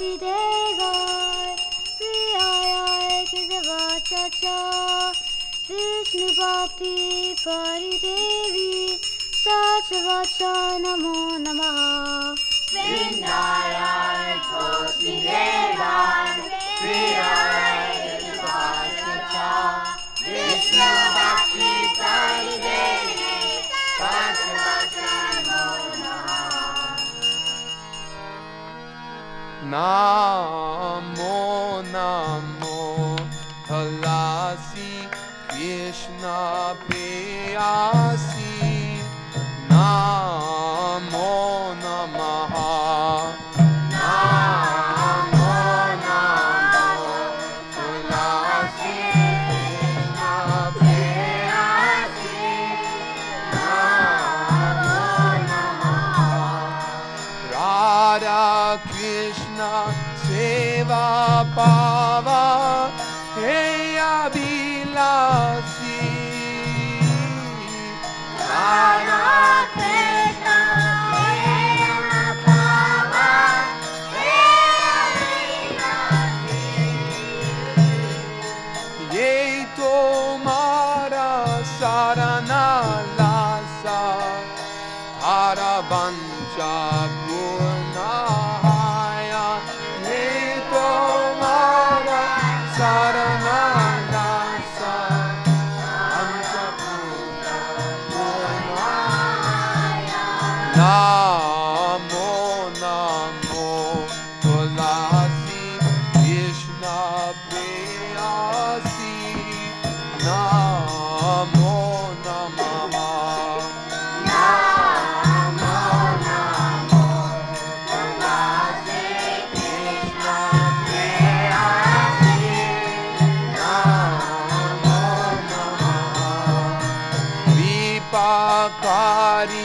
Vasudevaya Priyaya Kesavachacha Vishnu Bhakti Paridevi Sachavacha Namo Namaha Vrindaraya Vasudevaya Priyaya Kesavachacha Vishnu Bhakti Paridevi Sachavacha Namo Namaha Namo Namo Tulasi Krishna Priyasi Namo Namaha Namo Namo Tulasi Krishna Priyasi Namo Namaha Radha Krishna Seva Bhava Hey Abhilasi Radha Krishna Seva Bhava Hey Abhilasi Ye Tomara Sarana Lasa Hara Vancha Purnahaya Ye Tomara Sarana Lasa Vancha Purnahaya Namo Namo Tulasi Krishna Priyasi Namo Namaha Namo Namo Tulasi Krishna Priyasi Namo Namaha Vipakari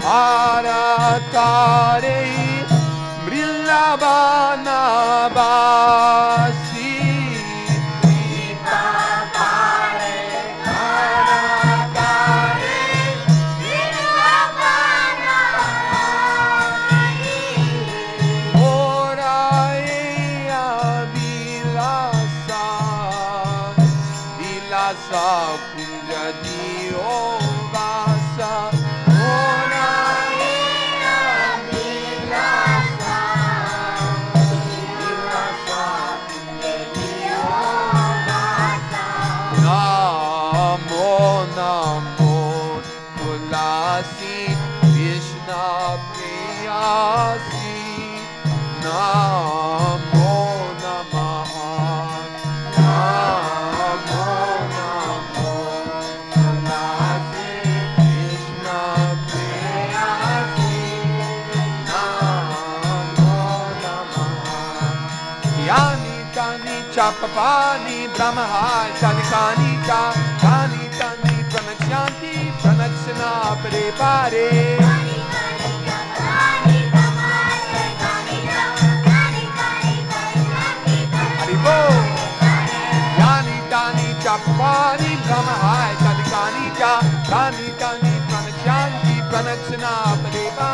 Aratare Mrilabana Basi Vipakare Aratare Mrilabana Basi Oraya Vilasa Vilasa Kunjadi Ovasa Namo Namo Tulasi Krishna Priyasi Namo Namaha Namo Namo Tulasi Krishna Priyasi Namo Namaha Yani Kani Chapapani Brahmahai Chalikani Cha Kani Tani Pranachyanti Pranachana Pare Pare Haribo Yani Tani Chapapani Brahmahai Chalikani Cha Kani Tani Pranachyanti Pranachana Pare Pare